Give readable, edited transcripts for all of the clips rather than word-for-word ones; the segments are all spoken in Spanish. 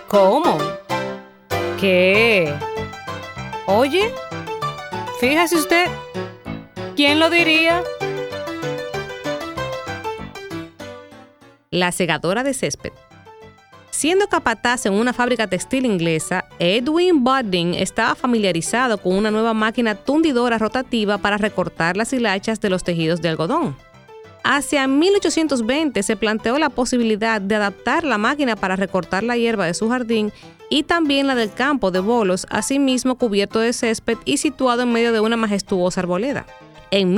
¿Cómo? ¿Qué? Oye, fíjese usted, ¿quién lo diría? La segadora de césped. Siendo capataz en una fábrica textil inglesa, Edwin Budding estaba familiarizado con una nueva máquina tundidora rotativa para recortar las hilachas de los tejidos de algodón. Hacia 1820 se planteó la posibilidad de adaptar la máquina para recortar la hierba de su jardín y también la del campo de bolos, asimismo cubierto de césped y situado en medio de una majestuosa arboleda. En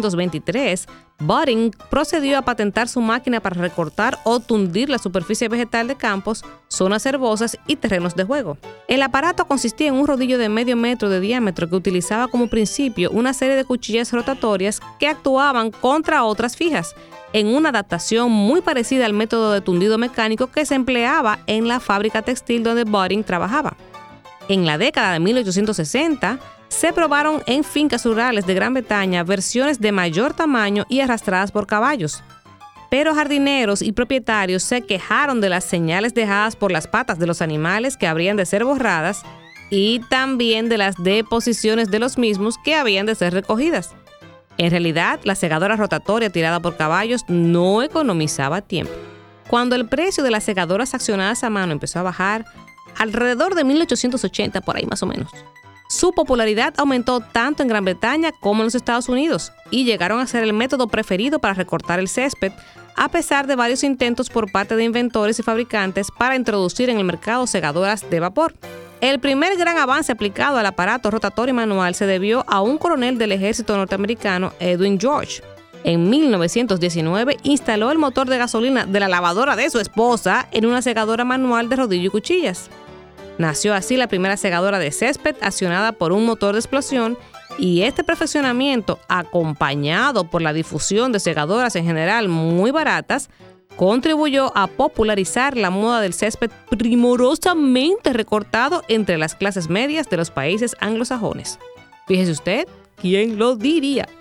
1823, Budding procedió a patentar su máquina para recortar o tundir la superficie vegetal de campos, zonas herbosas y terrenos de juego. El aparato consistía en un rodillo de medio metro de diámetro que utilizaba como principio una serie de cuchillas rotatorias que actuaban contra otras fijas, en una adaptación muy parecida al método de tundido mecánico que se empleaba en la fábrica textil donde Budding trabajaba. En la década de 1860, se probaron en fincas rurales de Gran Bretaña versiones de mayor tamaño y arrastradas por caballos. Pero jardineros y propietarios se quejaron de las señales dejadas por las patas de los animales que habrían de ser borradas y también de las deposiciones de los mismos que habían de ser recogidas. En realidad, la segadora rotatoria tirada por caballos no economizaba tiempo. Cuando el precio de las segadoras accionadas a mano empezó a bajar, alrededor de 1880, por ahí más o menos, su popularidad aumentó tanto en Gran Bretaña como en los Estados Unidos y llegaron a ser el método preferido para recortar el césped, a pesar de varios intentos por parte de inventores y fabricantes para introducir en el mercado segadoras de vapor. El primer gran avance aplicado al aparato rotatorio manual se debió a un coronel del ejército norteamericano, Edwin George. En 1919 instaló el motor de gasolina de la lavadora de su esposa en una segadora manual de rodillo y cuchillas. Nació así la primera segadora de césped accionada por un motor de explosión y este perfeccionamiento, acompañado por la difusión de segadoras en general muy baratas, contribuyó a popularizar la moda del césped primorosamente recortado entre las clases medias de los países anglosajones. Fíjese usted, ¿quién lo diría?